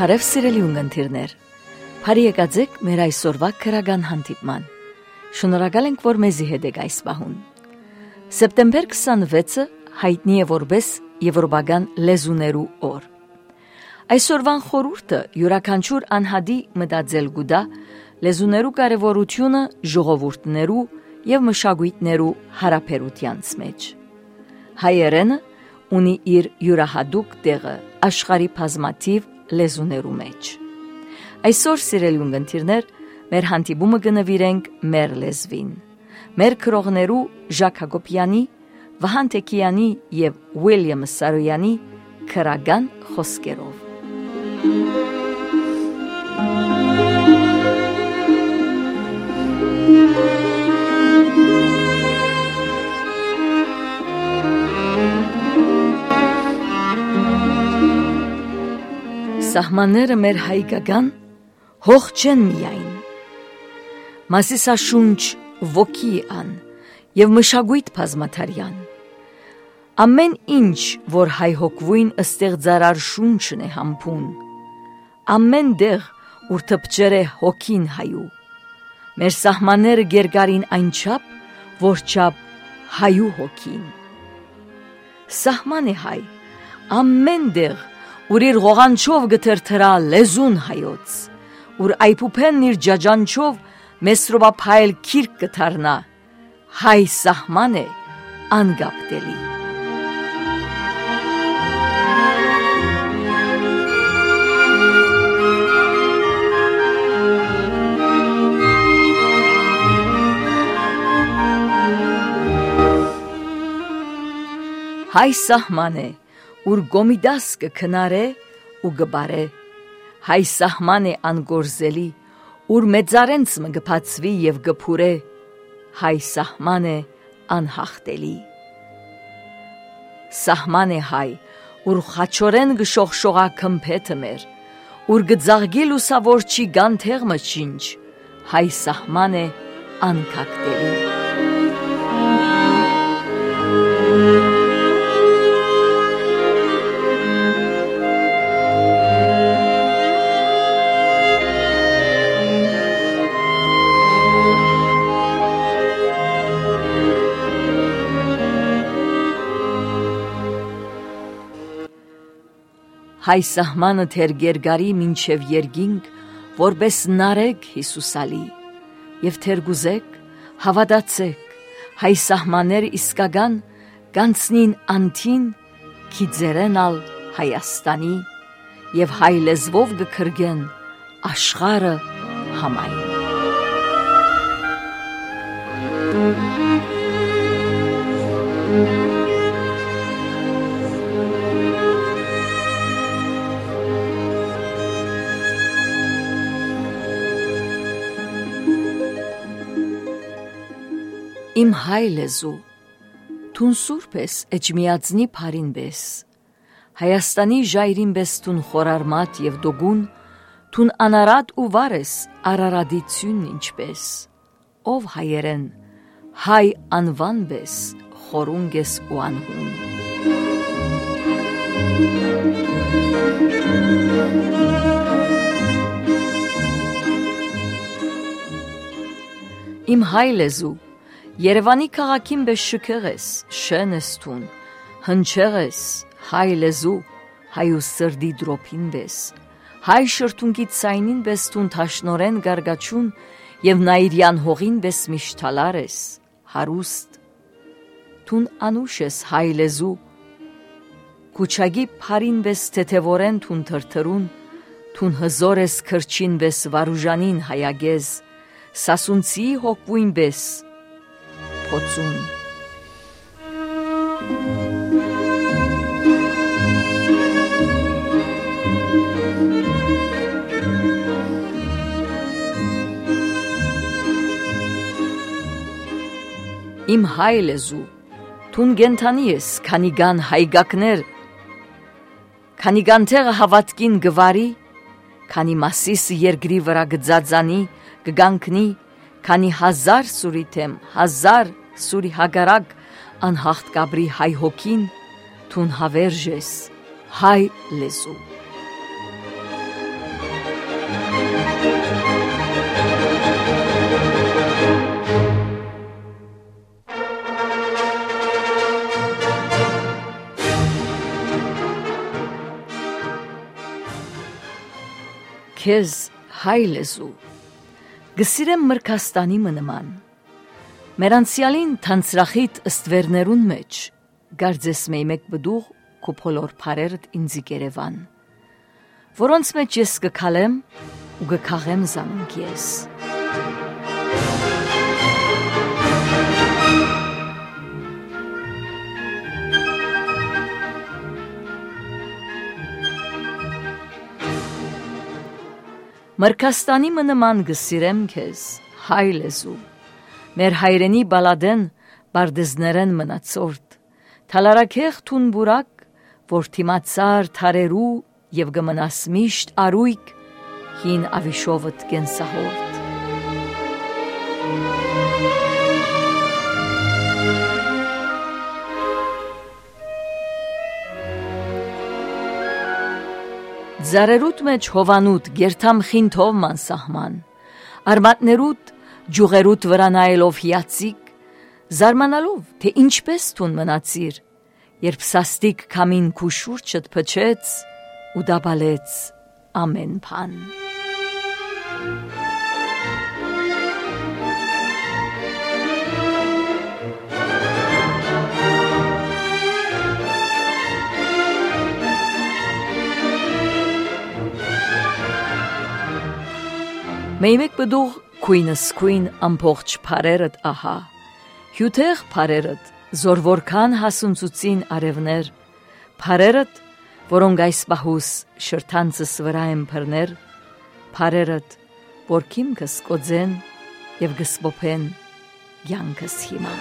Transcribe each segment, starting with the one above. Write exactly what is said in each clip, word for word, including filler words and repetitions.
Բարև սիրելի ունգընտիրներ, բարի եկած եք մեր այսօրվա քրական հանդիպման։ Շնորհակալ ենք, որ մեզի հետ եք այս պահուն։ Սեպտեմբեր քսանվեցը հայտնի է որպես Եվրոպական լեզուներու օր։ Այսօրվան խորհուրդը յուրաքանչյուր անհատի մտածել գուտա լեզուներու կարևորությունը ժողովուրդներու եւ մշակույթներու հարաբերությանց մեջ։ Հայերենը ունի իր յուրահատուկ տեղը աշխարհի բազմաթիվ լեզուներու մեջ։ Այսօր սիրելի ունգընտիրներ, մեր հանդիպումը կնվիրենք մեր լեզվին, մեր քրողներու Ժակ Հակոբյանի, Վահան Թեքյանի եւ Ուիլյամ Սարոյանի քրական խոսքերով։ Սահմանները մեր հայկական հող չեն միայն, մասիսաշունչ ոգի ան և մշակույթ բազմաթարյան։ Ամեն ինչ, որ հայհոգվույն ստեղծարար շունչն է համբուն, ամեն դեղ, ուր թպչեր է հոգին հայու, մեր սահմանները գերգարին այն չափ, որ չափ հայու հոգին։ Սահման է հայ, ամեն դեղ, ուր իր ղողանչով գթրթրա լեզուն հայոց, ուր այփուփենն իր ջաջանչով մեսրոբափայել քիրք կթարնա, հայ սահման է անգապտելի։ Հայ սահման է, ուր գոմիդաս կքնարե ու գբարե, հայ սահման է անգորզելի, ուր մեծարենց մը գպացվի և գպուրե, հայ սահման է անհախտելի։ Սահման է հայ, ուր խաչորեն գշողշողա քմփեթը մեր, ուր գծաղգի լուսավոր չի գանթեղ մը չինչ, հայ սահման է անքակտելի։ Հայ սահմանը թեր գերգարի մինչև երգինք, որպես նարեկ Հիսուսալի, և թեր գուզեք, հավատացեք, հայ սահմաներ իսկական կանցնին անթին, քիձերեն ալ Հայաստանի, և հայ լեզվով գքրգեն աշխարը համայն։ Իմ հայ լեզու, թուն սուրբ ես էջմիածնի փարին բես, Հայաստանի ժայրին բես թուն խորարմատ և դոգուն, թուն անարատ ու վար ես արարադիցյուն ինչպես, ով հայերեն, հայ անվան բես, խորունգ ես ու անհուն։ Իմ հայ լեզու, Երևանի քաղաքին բես շքեղ ես, շեն ես թուն, հնչեղ ես, հայ լեզու, հայու սրդի դրոպին բես, հայ շրթունքի ցայնին բես թուն թաշնորեն գարգաչուն և նայիրյան հողին բես միշթալար ես, հարուստ, թուն անուշ ես հայ լեզու, կուչագի փարին բես թեթևորեն թուն թրթրուն, թուն հզոր ես քրչին բես վարուժանին հայագեզ, սասունցի հոգվույն բես, Փոցուն։ Իմ հայ լեզու, թուն գենթանի ես, քանի գան հայգակներ, քանի գանթեղը հավատքին գվարի, քանի մասիս երգրի վրա գծածանի, գգանքնի, քանի հազար սուրի թեմ, հազար սուրի հագարակ անհախտ կաբրի հայ հոգին, թուն հավերժ ես, հայ լեզու։ քեզ հայ լեզու, գսիրեմ մրկաստանի մնման, մեր անցյալին թանցրախիտ ըստվերներուն մեջ, գարձես մեի մեկ բդուղ քո փոլոր փարերդ ինձի կերևան, որոնց մեջ ես գքալեմ ու գքաղեմ զանունք ես։ Մրկաստանի մնման գսիրեմ քեզ, հայ լեզու, մեր հայրենի բալադեն բարդեզներեն մնացորդ, թալարակեղ թուն բուրակ, որ թիմացար թարերու և գմնաս միշտ արույք, հին ավիշովըտ գենսահորդ։ Զարերուտ մեջ հովանուտ գերթամ խինթով ման սահման, արմատներուտ ջուղերուտ վրա նայելով հիացիկ, զարմանալով, թե ինչպես թուն մնացիր, երբ սաստիկ քամին քու շուրջդ փչեց ու դաբալեց ամեն բան։ Մեյմեկ բդուղ քույնս քույն ամփողջ փարերդ ահա, հյութեղ փարերդ, զոր որքան հասունցուցին արևներ, փարերդ, որոնք այս բահուս շրթանցս վրա եմ փռներ, փարերդ, որ քիմքս կոձեն և գսպոփեն յանքս հիմա։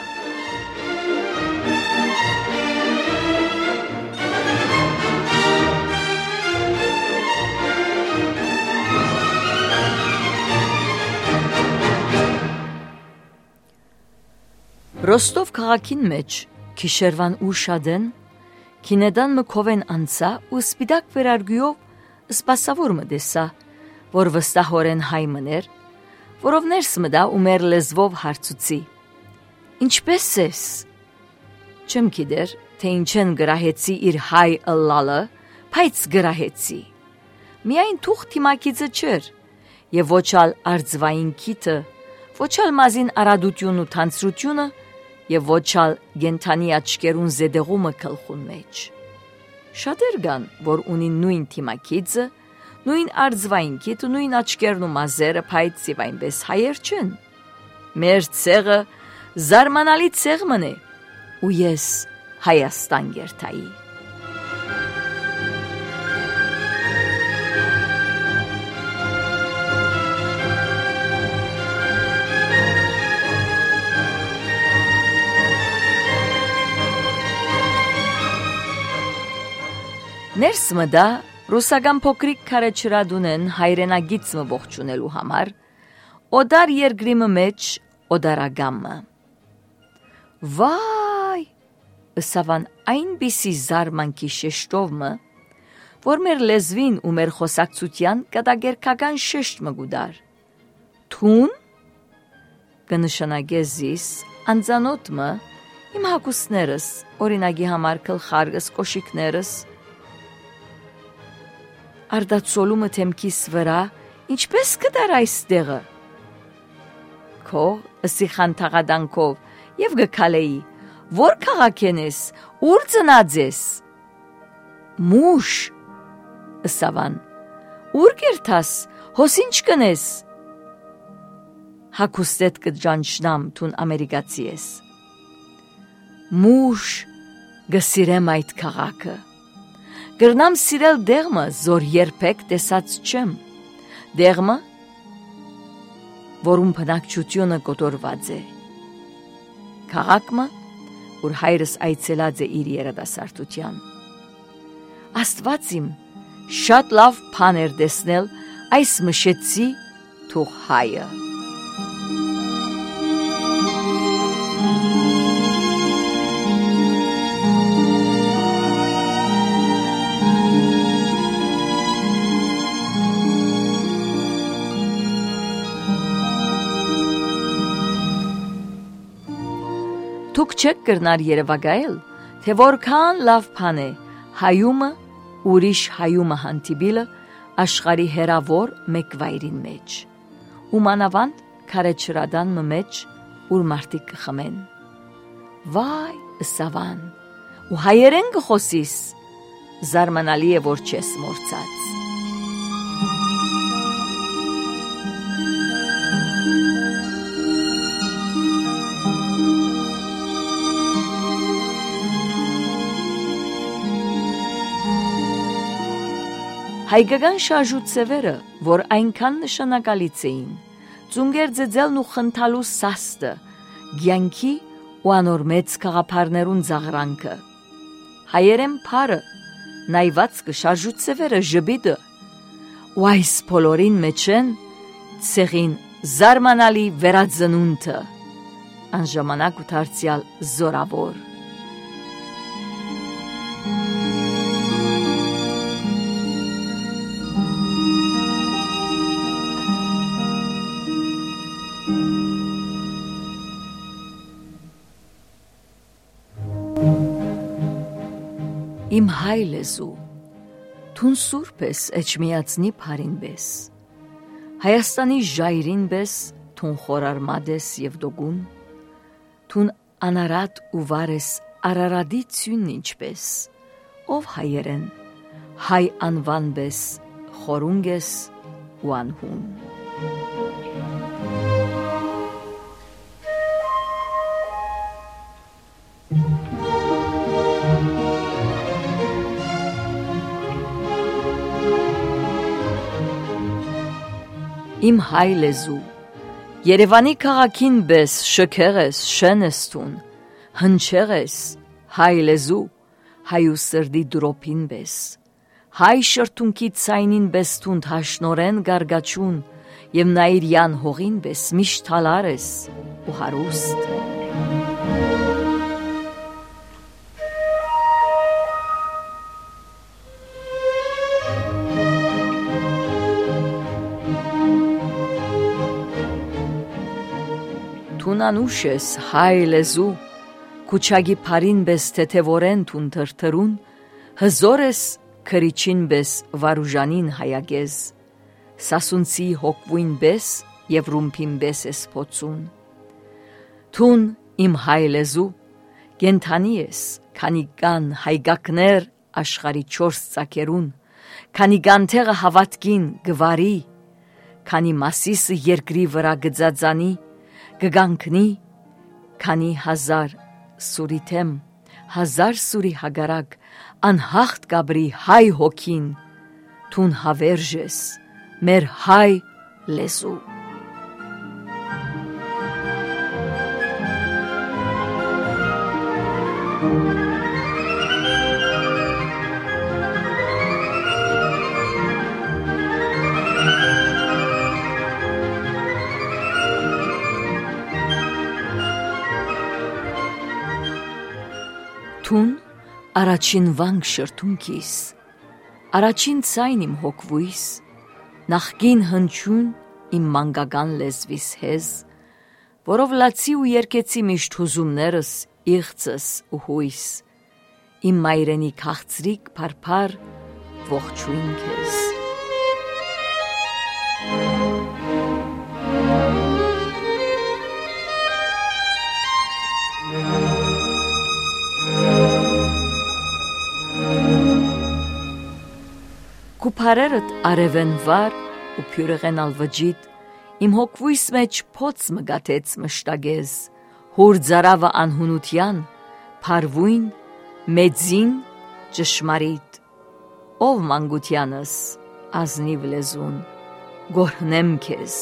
Ռոստով քաղաքին մեջ քիշերվան ու շադեն, քինեդան մքովեն անցա ու սպիդակ վերարգույով սպասավոր մդեսա, որ վստահորեն հայ մներ, որով ներս մդա ու մեր լեզվով հարցուցի. Ինչպես ես? Չեմ գիտեր, թե ինչեն գրահեցի իր հայ ըլլալը, բայց գրահեցի։ Միայն թուղ թիմակիցը չէր, և ոչ ալ արձվային քիթը, ոչ ալ մազին արադություն ու թանցրությունը, և ոչ ալ գենթանի աչկերուն զեդեղումը կլխուն մեջ։ Շատեր կան, որ ունին նույն թիմակիցը, նույն արձվային քիթը, նույն աչկերն ու մազերը, բայց և այնպես հայեր չեն։ Մեր ցեղը զարմանալի ցեղ մն է, ու ես Հայաստան գերթայի։ Ներս մդա ռուսական փոքրիկ քարեչրադունեն հայրենագիծը ողջունելու համար, օդար երկրիմը մեջ օդարագամը։ Վայ, ըսավան այնպիսի զարմանքի շեշտովմը, որ մեր լեզվին ու մեր խոսակցության կատագերքական շեշտ մգուդար։ Թուն, կնշանագե զիս, անձանոթմը, իմ հակուսներս, օրինագի համար կլխարգս կոշիկներս, արդացոլումը թեմքիս վրա, ինչպես կդար այստեղը։ Քո ըսիխան թաղադանքով և գքալեի, որ քաղաքեն ես, ուր ծնած ես։ Մուշ, ըսավան, ուր կերթաս, հոս ինչ կնես։ Հակուստետ կջանչնամ թուն ամերիկացի ես։ Մուշ, գսիրեմ այդ քաղաքը։ Գրնամ սիրել դեղմը, զոր երբեք տեսած չեմ, դեղմը, որում բնակչությունը կոտորված է, քաղաքմը, որ հայրս այցելած է իր երիտասարդության։ Աստված իմ, շատ լավ բան էր տեսնել այս մշեցի թող հայը։ Դուք չեք կրնար երևակայել, թե որքան լավ բան է հայումը ուրիշ հայումը հանդիպիլը աշխարի հերավոր մեկ վայրին մեջ, ու մանավանդ քարեչրադան մեջ, ուր մարդիկ կխմեն։ Վայ, ըսավան, ու հայերեն կխոսիս, զարմանալի է, որ չես մորցած։ Հայկական շարժուծևերը, որ այնքան նշանակալից էին, ծունգեր ձեձելն ու խնդալու սաստը, գյանքի ու անոր մեծ կաղապարներուն զաղրանքը, հայերեն պարը, նայվածքը շարժուծևերը ժբիդը, ու այս պոլորին մեջ են ցեղին զարմանալի վերածնունդը, անժամանակ ու դարձյալ զորավոր։ Իմ հայ լեզու, թուն սուրբ ես էջմիածնի պարին բես, Հայաստանի ժայրին բես, թուն խորարմադ ես և դոգուն, թուն անարատ ու վար ես արարադի ծյունն ինչպես, ով հայերեն, հայ անվան բես, խորունգ ես ու անհուն։ Իմ հայ լեզու, Երևանի քաղաքին բես շքեղ ես, շեն ես տուն, հնչեղ ես, հայ լեզու, հայու սրդի դրոպին բես, հայ շրթունքի ցայնին բես տունդ հաշնորեն գարգաչուն, և նայիրյան հողին բես միշտ հալար ես ու հարուստ։ Թուն անուշ ես, հայ լեզու, քուչագի պարին բես թեթևորեն թուն թրթրուն, հզոր ես քրիչին բես վարուժանին հայագեզ, սասունցի հոգվույն բես և ռումպին բես ես փոցուն։ Թուն իմ հայ լեզու, գենթանի ես, քանի կան հայգակներ աշխարի չորս ծակերուն, քանի գանթեղը հավատքին գվարի, քանի մասիսը երկրի վրա գծածանի, գգանքնի, քանի հազար սուրի թեմ, հազար սուրի հագարակ, անհաղթ գաբրի հայ հոգին, թուն հավերժ ես, մեր հայ լեզու։ Թուն առաջին վանք շրթունքիս, առաջին ցայն իմ հոգվույս, նախկին հնչյուն իմ մանկական լեզվիս հեզ, որով լացի ու երկեցի միշտ հուզումներս, իղծս ու հույս, իմ մայրենի քաղցրիկ փարփար ողջույն քեզ։ Կուպարերըտ արևեն վար ու փյուրեղեն ալվջիտ, իմ հոգվույս մեջ փոց մգաթեց մշտագեզ, հուր ձարավը անհունության, փարվույն, մեծին, ճշմարիտ, ով մանկությանս, ազնիվ լեզուն, գոհրնեմ քեզ։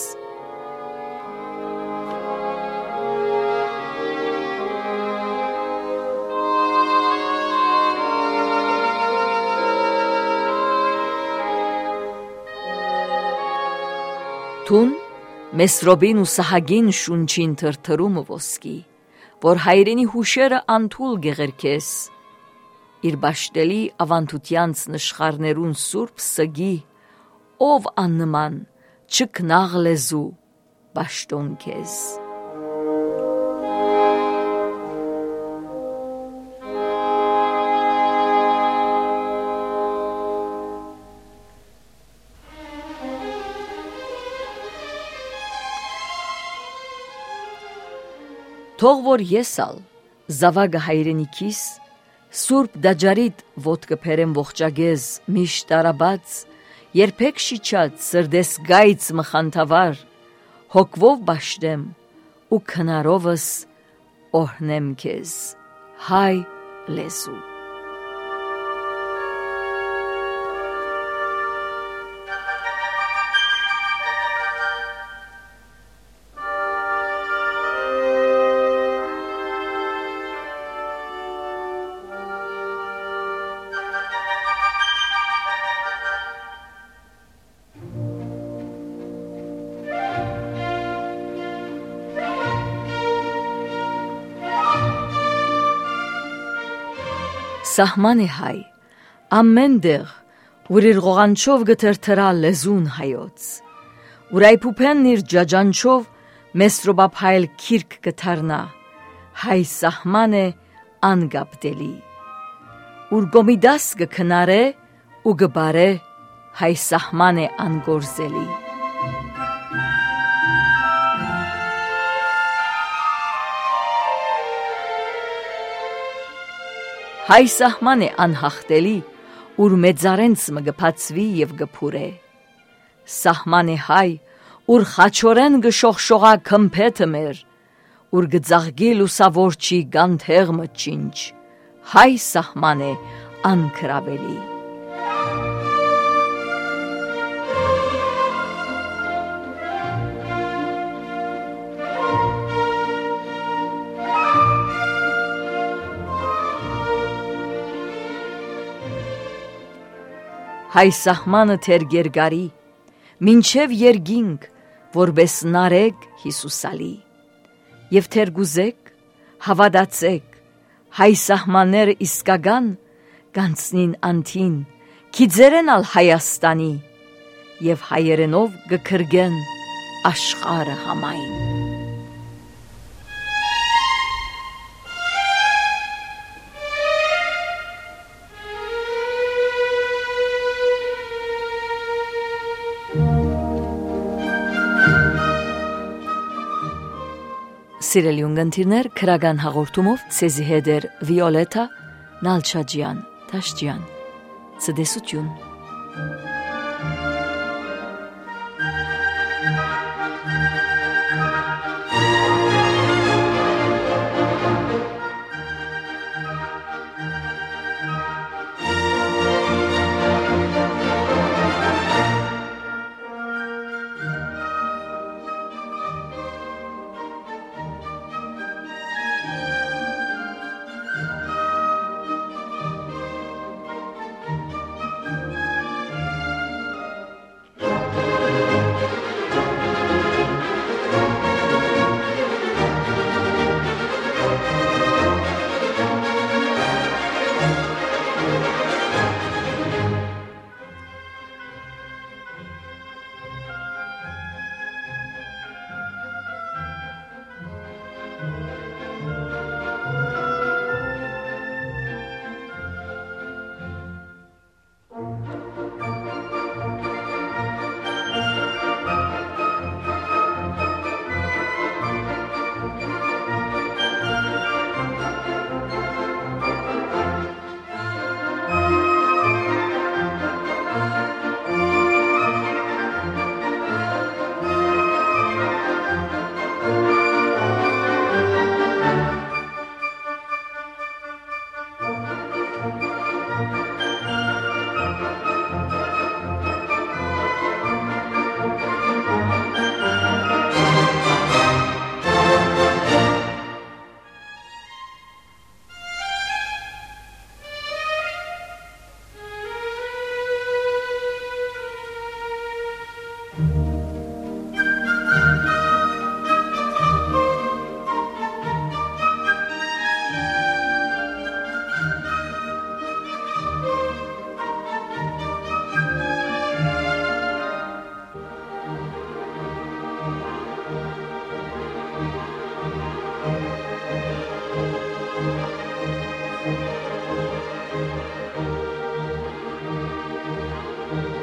Թուն Մեսրոբին ու Սահագին շունչին թրթրումը ոսկի, որ հայրենի հուշերը անթուլ գեղերքես, իր բաշտելի ավանդությանց նշխարներուն սուրբ սգի, ով աննման, չքնաղ լեզու, բաշտոն քեզ։ Թող որ եսալ զավակը հայրենիքիս Սուրբ դաջարիդ ոտքը փերեմ ողջագեզ միշտ արաբած երբեք շիչած սրդես գայց մխանթավար հոգվով բաշտեմ ու քնարովս օրհնեմ քեզ հայ լեզու Սահման է հայ, ամեն դեղ, որ իր ղողանչով գթրթրա լեզուն հայոց, որ այպուպենն իր ջաջանչով մեսրոբապայլ քիրք գթարնա, հայ սահման է անգապտելի, որ գոմիդաս գքնարե ու գբարե, հայ սահման է անգորզելի։ Հայ սահման է անհախտելի, ուր մեծարենց մը գպացվի և գպուր է։ Սահման է հայ, ուր խաչորեն գշողշողա կմպետը մեր, ուր գծաղգի լուսավորչի գանթեղ մը չինչ, հայ սահման է անքրավելի։ Հայ սահմանը թեր գերգարի, մինչև երգինք, որպես նարեկ հիսուսալի, և թեր գուզեք, հավադացեք, հայ սահմանները իսկագան, գանցնին անթին, քիձերեն ալ Հայաստանի, և հայերենով գքրգեն աշխարը համայն։ Սիրելի ունգընտիրներ, քրական հաղորդումով ցեզի հետ էր Վիոլետա Նալչաջյան, Թաշջյան, ցտեսություն։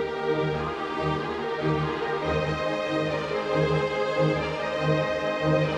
Thank you.